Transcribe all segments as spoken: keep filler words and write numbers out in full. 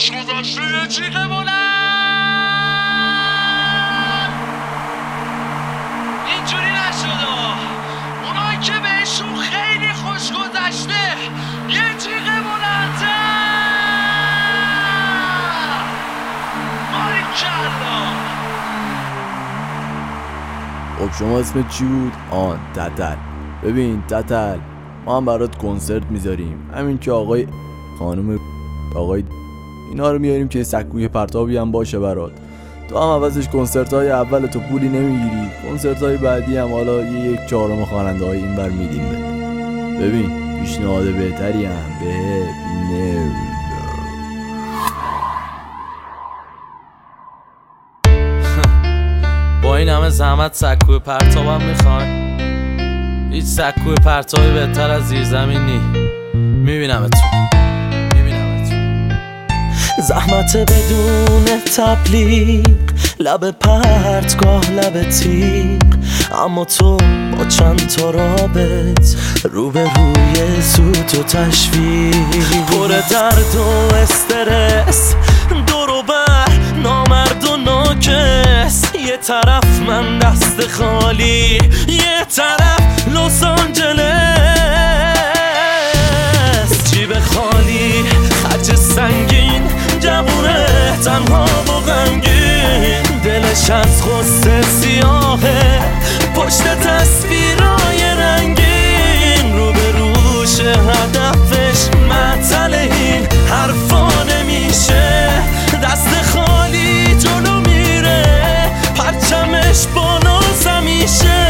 خوش گذشته یه جیغ بلند. اینجوری نشد، اونایی که بهشون خیلی خوش گذشته یه جیغ بلندتر. باریکلا. خب شما اسمت چی بود؟ آن تتل. ببین تتل، ما هم برات کنسرت میذاریم، همین که آقای خانم آقای اینا رو میاریم که سکوی پرتابی هم باشه برات. تو هم عوضش کنسرت های اول تو پولی نمیگیری، کنسرت های بعدی هم حالا یه یک چهارم خواننده های این بر میدیم بده. ببین پیشنهاد بهتری هم به نمیدم. با این همه زحمت سکوی پرتابم میخوای؟ هیچ سکوی پرتابی بهتر از زیرزمین نی. میبینم تو میبینم تو زحمت بدون تبلیغ، لب پرتگاه لب تیغ، اما تو با چند تا رابط روبروی سوت و تشویق، پر درد و استرس، دور و بر نامرد و ناکس. یه طرف من دست خالی، یه طرف لس آنجلس. جیب خالی، خرج سنگین، جوونه تنها و غمگین. دلش از غصه سیاهه، پشت تصویرای رنگین. رو به روش هدفش معطل، این حرفا نمیشه. دست خالی جلو میره، پرچمش بالا زمیشه.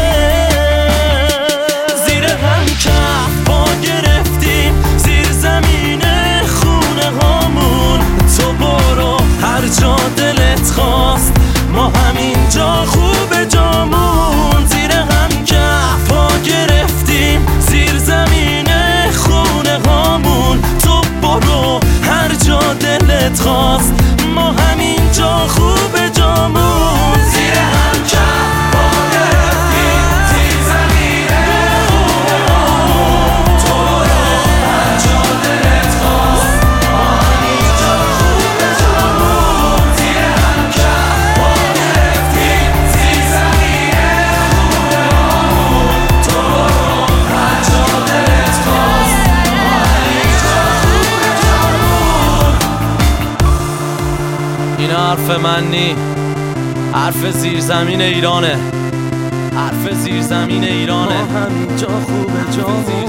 زیر هم کف پا گرفتیم، زیر زمین خونه هامون. تو برو هر جا دلت خواست، ما همینجا خوب جامون. زیر هم کف پا گرفتیم، زیر زمین خونه هامون. تو برو هر جا دلت خواست، ما همینجا خوب جامون. زیر هم کف پا گرفتیم، زیر زمین خونه هامون. تو برو هر جا دلت خواست، ما همینجا خوب جامون. زیر هم کف پا گرفتیم، زیر زمین خونه هامون. تو برو هر جا دلت خواست، ما همینجا خوب جامون. این حرف من نی، حرف زیرزمین ایرانه، حرف زیرزمین ایرانه. ما همینجا خوب جامون.